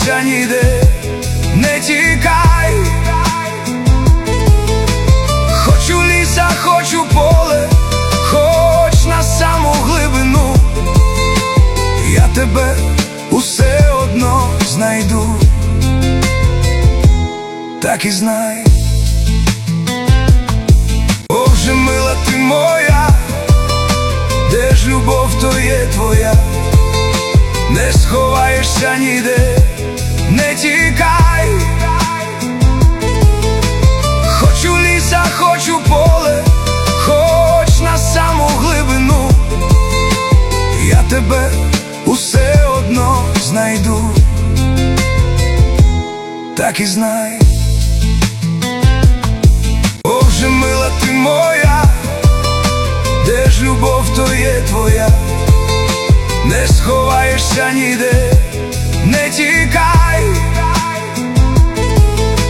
сховаєшся ніде, не тікай. Хочу ліса, хочу поле, хоч на саму глибину, я тебе усе одно знайду. Так і знай, о, вже мила ти моя, де ж любов, то є твоя, не сховаєшся ніде, не тікай. Хочу ліса, хочу поле, хоч на саму глибину, я тебе усе одно знайду. Так і знай, о, вже мила ти моя, де ж любов, то є твоя, не сховаєшся ніде, не тікай.